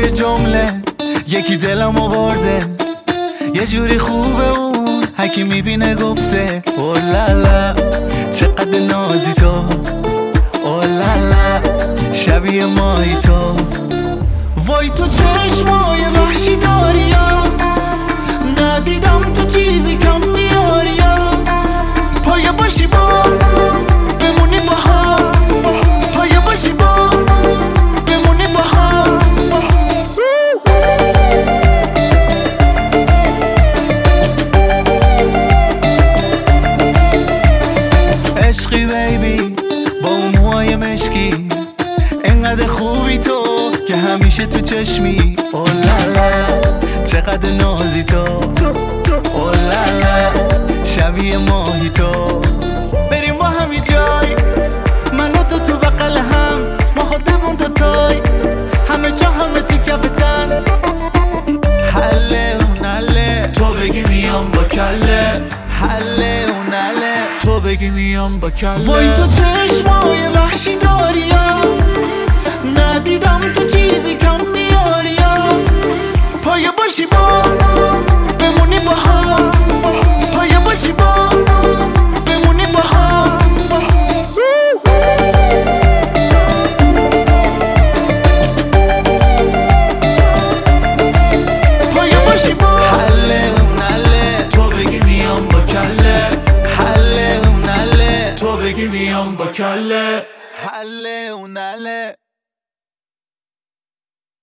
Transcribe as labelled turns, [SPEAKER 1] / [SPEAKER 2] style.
[SPEAKER 1] جمله یکی دلم آورده، یه جوری خوبه اون هکی میبینه گفته اولالا چقدر نازی تو، اولالا شبیه مایی تو. وای تو چشمای وحشی داری یا ندیدم تو چیزی کم میاری یا پایه باشی با بمونی با هم، پایه باشی با بمونی با هم. عشقی بیبی با اون موهای مشکی، انقدر خوبی تو که همیشه تو چشمی. اولالا چقدر نازی تو، اولالا شبیه ماهی تو. بریم با همی جای من و تو بغل هم، ما خودمون دوتای همه جا همه تو کفتن. حله اون حله تو بگی میام با کله، حله اون حله تو بگی میام با کله. وای تو چشمای وحشی داری یا ندیدم تو چیزی کم میاری یا پایه باشی با بمونی با هم، پایه باشی با بمونی با هم. پایه باشی با حله اون حله تو بگی میام با کله، حله اون حله تو بگی میام با کله، حله